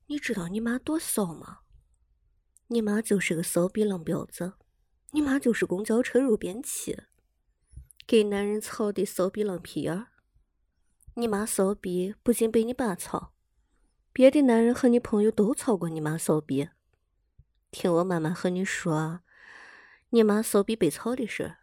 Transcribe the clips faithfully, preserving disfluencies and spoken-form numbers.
你知道你妈多骚吗？你妈就是个骚逼浪婊子，你妈就是公交车肉便器，给男人操的骚逼浪屁眼儿。你妈骚逼不仅被你爸操，别的男人和你朋友都操过你妈骚逼。听我妈妈和你说，你妈骚逼被操的事儿。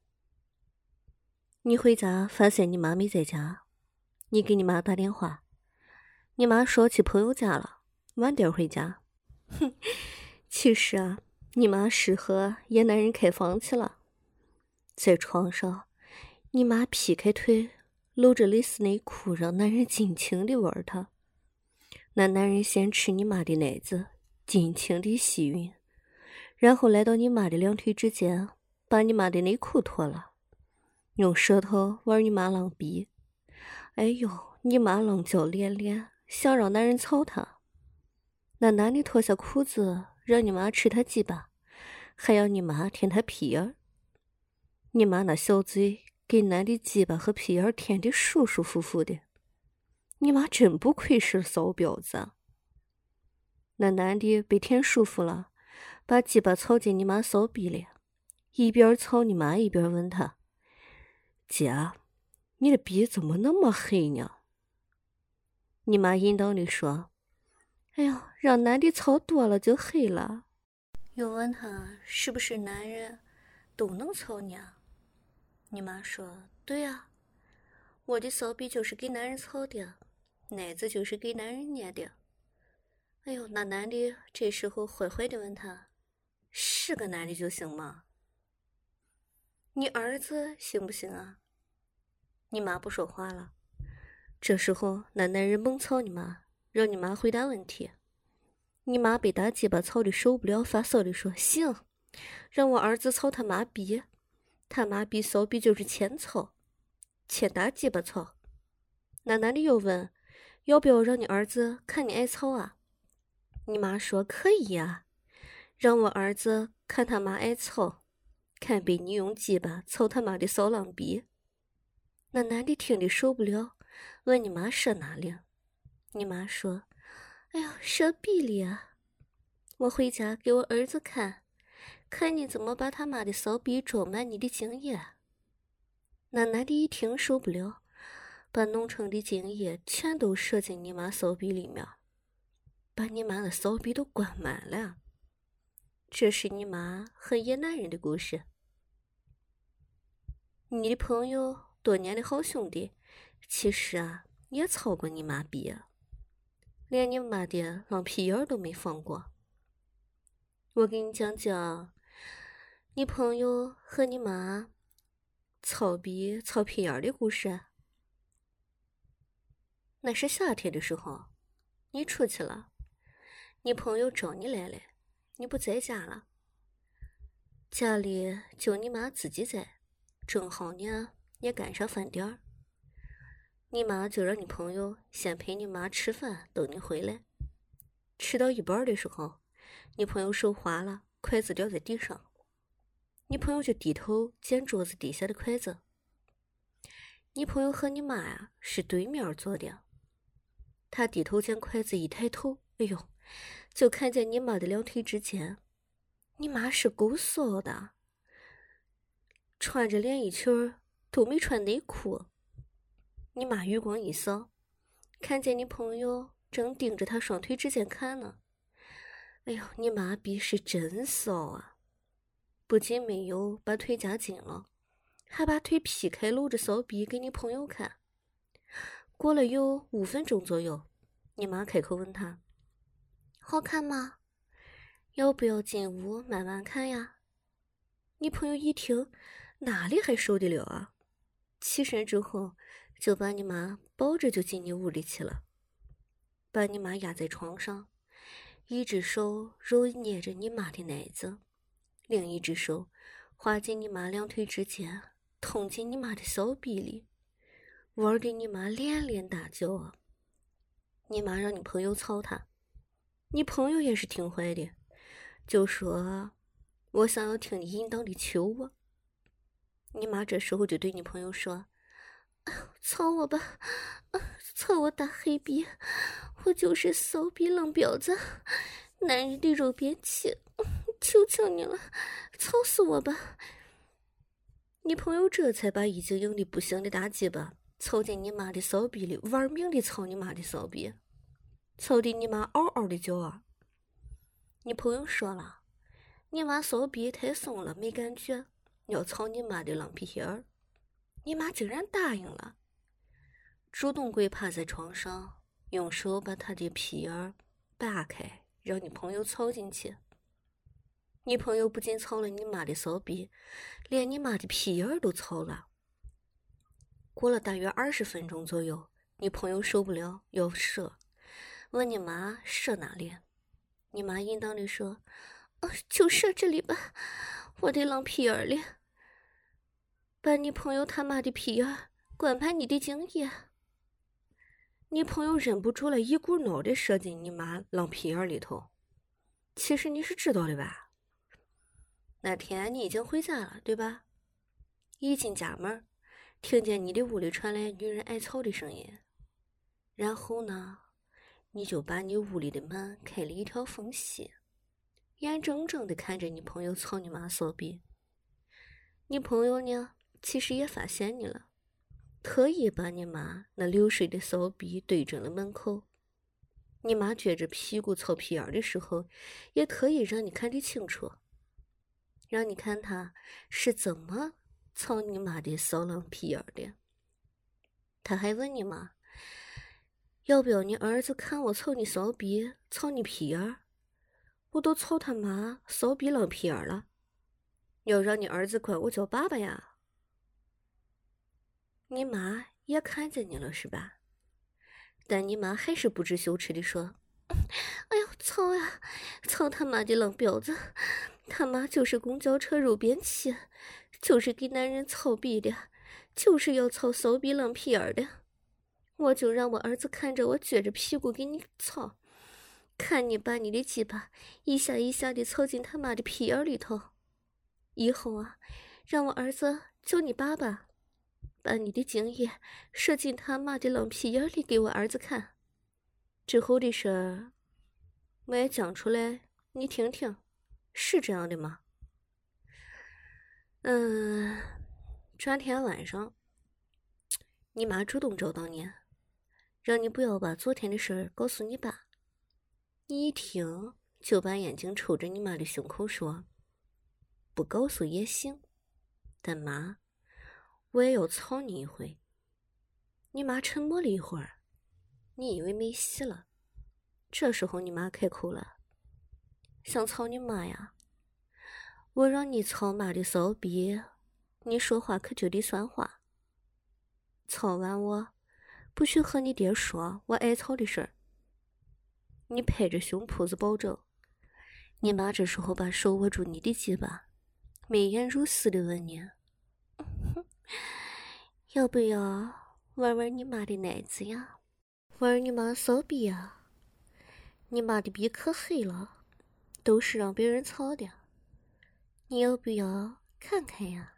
你回家发现你妈没在家，你给你妈打电话，你妈说去朋友家了，晚点回家。哼，其实啊，你妈是和野男人开房去了，在床上，你妈劈开腿，露着蕾丝内裤，让男人尽情地玩她。那男人先吃你妈的奶子，尽情地吸吮，然后来到你妈的两腿之间，把你妈的内裤脱了，用舌头玩你妈浪逼。哎呦，你妈浪叫连连，想让男人操她。那男的脱下裤子，让你妈吃他鸡巴，还要你妈舔他屁眼儿。你妈那小嘴给男的鸡巴和屁眼儿舔得舒舒服服的，你妈真不愧是骚婊子。那男的被舔舒服了，把鸡巴操进你妈骚逼里，一边操你妈一边问她：“姐，你的逼怎么那么黑呢？”你妈淫荡地说：“哎呦，让男的操多了就黑了。”又问他是不是男人都能操你啊？你妈说：“对啊，我的骚逼就是给男人操的，奶子就是给男人捏的。”哎呦，那男的这时候坏坏的问他：“是个男的就行吗？你儿子行不行啊？”你妈不说话了。这时候那男人猛操你妈，让你妈回答问题。你妈被大鸡巴操的受不了，发骚的说：“行，让我儿子操他妈逼，他妈逼骚逼就是欠操，欠大鸡巴操。”那男的又问：“要不要让你儿子看你挨操啊？”你妈说：“可以呀，让我儿子看他妈挨操，看被你用鸡巴操他妈的骚浪逼。”那男的听得受不了，问你妈射哪里？你妈说：“哎呦，射逼里啊！我回家给我儿子看，看你怎么把他妈的骚逼装满你的精液。”那男的一听受不了，把浓稠的精液全都射进你妈骚逼里面，把你妈的骚逼都灌满了。这是你妈和野男人的故事。你的朋友多年的好兄弟，其实啊也操过你妈逼，连你妈的浪屁眼都没放过。我给你讲讲你朋友和你妈操逼操屁眼的故事。那是夏天的时候，你出去了，你朋友找你来了，你不在家了，家里就你妈自己在，正好呢也赶上饭点儿，你妈就让你朋友先陪你妈吃饭，等你回来。吃到一半的时候，你朋友手滑了，筷子掉在地上，你朋友就低头捡桌子底下的筷子。你朋友和你妈呀是对面坐的，他低头捡筷子，一抬头，哎呦，就看见你妈的两腿之间，你妈是够骚的，穿着连衣裙都没穿内裤。你妈余光一扫，看见你朋友正盯着他双腿之间看呢。哎呦，你妈逼是真骚啊！不仅没有把腿夹紧了，还把腿劈开露着骚逼给你朋友看。过了有五分钟左右，你妈开口问他：“好看吗？要不要进屋慢慢看呀？”你朋友一听，哪里还受得了啊？起身之后，就把你妈抱着就进你屋里去了，把你妈压在床上，一只手揉捏着你妈的奶子，另一只手滑进你妈两腿之间，捅进你妈的骚逼里，玩得你妈连连大叫啊！你妈让你朋友操她，你朋友也是挺坏的，就说：“我想要听你淫荡的求我。”你妈这时候就对你朋友说：“ 操我吧，操我大黑逼，我就是骚逼浪婊子，男人的肉便器，求求你了，操死我吧！你朋友这才把已经硬的不行的大鸡巴操进你妈的骚逼里，玩命的操你妈的骚逼，操的你妈嗷嗷的叫啊！你朋友说了，你妈骚逼太松了，没感觉，要操你妈的浪皮鞋儿，你妈竟然答应了，主动跪趴在床上，用手把她的皮儿扒开，让你朋友操进去。你朋友不仅操了你妈的骚逼，连你妈的屁眼儿都操了。过了大约二十分钟左右，你朋友受不了要射，问你妈射哪里？你妈应当的说：“哦，就射这里吧，我的浪屁眼儿里。”把你朋友他妈的屁眼儿灌满你的精液。你朋友忍不住了，一股脑的射进你妈浪屁眼儿里头。其实你是知道的吧？那天你已经回家了，对吧？一进家门，听见你的屋里传来女人哀嚎的声音，然后呢，你就把你屋里的门开了一条缝隙，眼睁睁地看着你朋友操你妈骚逼。你朋友呢，其实也发现你了，特意把你妈那流水的骚逼对准了门口。你妈撅着屁股操屁眼的时候，也特意让你看得清楚，让你看他是怎么操你妈的骚浪屁眼的。他还问你妈，要不要你儿子看我操你骚逼，操你屁眼？我都操他妈骚逼浪屁眼了，要让你儿子管我叫爸爸呀。你妈也看见你了是吧？但你妈还是不知羞耻地说：“哎呦，操呀，操他妈的浪婊子！他妈就是公交车肉便器，就是给男人操逼的，就是要操骚逼浪屁眼的。我就让我儿子看着我撅着屁股给你操，看你把你的鸡巴一下一下的操进他妈的屁眼里头。以后啊，让我儿子叫你爸爸。”把你的精液射进他妈的冷屁眼里给我儿子看，之后的事儿我也讲出来，你听听，是这样的吗？嗯，转天晚上，你妈主动找到你，让你不要把昨天的事儿告诉你爸。你一听就把眼睛抽着你妈的胸口说：“不告诉也行，但妈，我也要操你一回。”你妈沉默了一会儿，你以为没戏了。这时候你妈开口了：“想操你妈呀？我让你操妈的骚逼，你说话可就得算话。操完我，不许和你爹说我挨操的事儿。”你拍着胸脯子保证。你妈这时候把手握住你的鸡巴，眉眼如丝的问你：“要不要玩玩你妈的奶子呀？玩你妈骚逼呀？你妈的逼可黑了，都是让别人操的，你要不要看看呀？”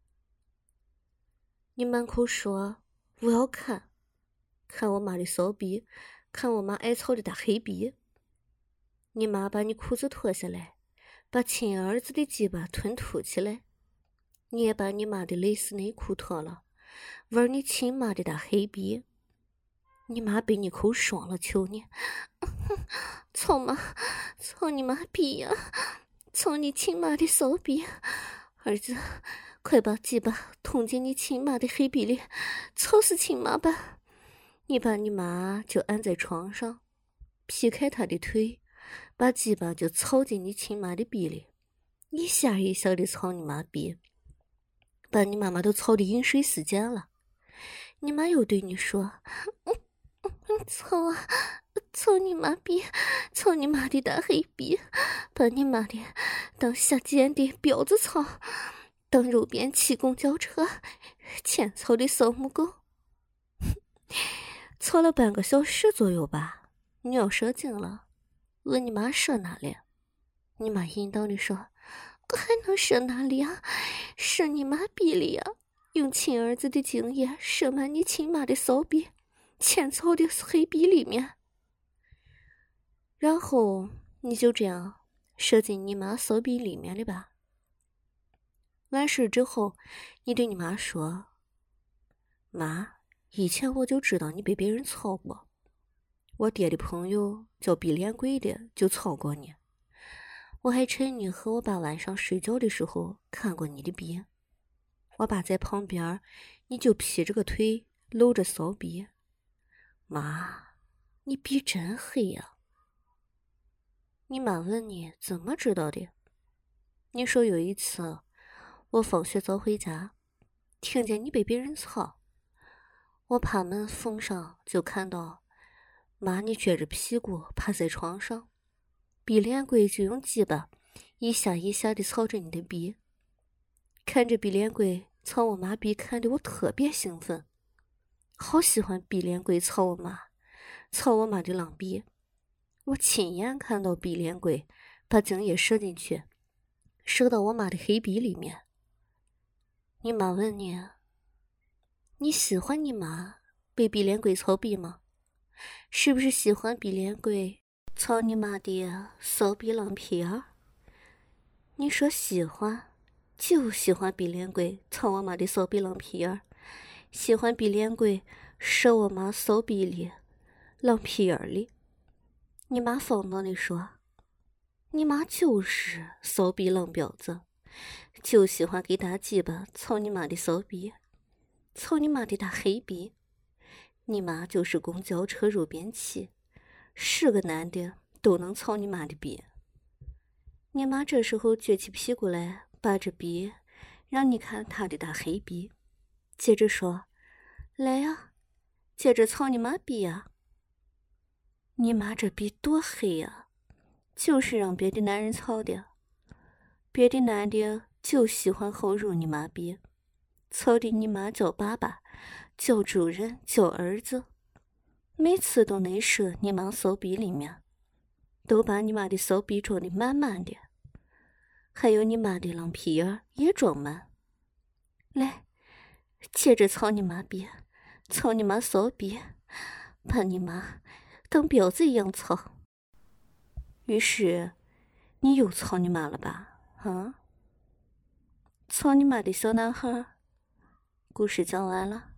你满口说我要看，看我妈的骚逼，看我妈爱操的大黑逼。你妈把你裤子脱下来，把亲儿子的鸡巴吞吐起来，你也把你妈的蕾丝内裤脱了，玩你亲妈的大黑逼。你妈被你口爽了，求你，操妈，操你妈逼呀！操你亲妈的骚逼！儿子，快把鸡巴捅进你亲妈的黑逼里，操死亲妈吧！你把你妈就按在床上，劈开她的腿，把鸡巴就操进你亲妈的逼里，一下一下的操你妈逼，把你妈妈都操得饮水思源了。你妈又对你说：“嗯嗯，操啊，操你妈逼，操你妈的大黑逼，把你妈的当下贱的婊子操，当肉便器公交车欠操的骚母狗。”操了半个小时左右吧，你要射精了，问你妈射哪里？你妈淫荡的说：“还能射哪里啊？射你妈逼里啊！” 用亲儿子的精液射满你亲妈的骚逼，嵌槽的黑逼里面，然后你就这样射进你妈骚逼里面了吧。完事之后，你对你妈说：“妈，以前我就知道你被别人操过，我爹的朋友叫逼脸鬼的就操过你，我还趁你和我爸晚上睡觉的时候看过你的逼。我爸在旁边，你就劈着个腿搂着骚逼。妈，你逼真黑呀！”你妈问你怎么知道的，你说有一次我放学早回家，听见你被别人操，我趴门缝上就看到妈你撅着屁股趴在床上，逼脸鬼就用鸡巴一下一下的操着你的逼。看着逼脸鬼操我妈逼，看得我特别兴奋，好喜欢逼脸鬼操我妈，操我妈的浪逼。我亲眼看到逼脸鬼把精液射进去，射到我妈的黑逼里面。你妈问你，你喜欢你妈被逼脸鬼操逼吗？是不是喜欢逼脸鬼操你妈的骚逼浪皮儿？你说喜欢，就喜欢逼脸鬼操我妈的骚逼浪皮儿，喜欢逼脸鬼射我妈骚逼里浪皮儿里。你妈疯了地说：“你妈就是骚逼浪婊子，就喜欢给大鸡巴操你妈的骚逼，操你妈的大黑逼。你妈就是公交车肉便器，是个男的都能操你妈的逼。”你妈这时候撅起屁股来，扒着逼，让你看她的大黑逼，接着说：“来呀，接着操你妈逼呀！”你妈这逼多黑呀，就是让别的男人操的。别的男的就喜欢后入你妈逼，操的你妈叫爸爸，叫主人，叫儿子，每次都能射你妈骚逼里面，都把你妈的骚逼装的满满的，还有你妈的浪皮儿也装满。来，接着操你妈逼，操你妈骚逼，把你妈当婊子一样操。于是你又操你妈了吧？啊？操你妈的小男孩。故事讲完了。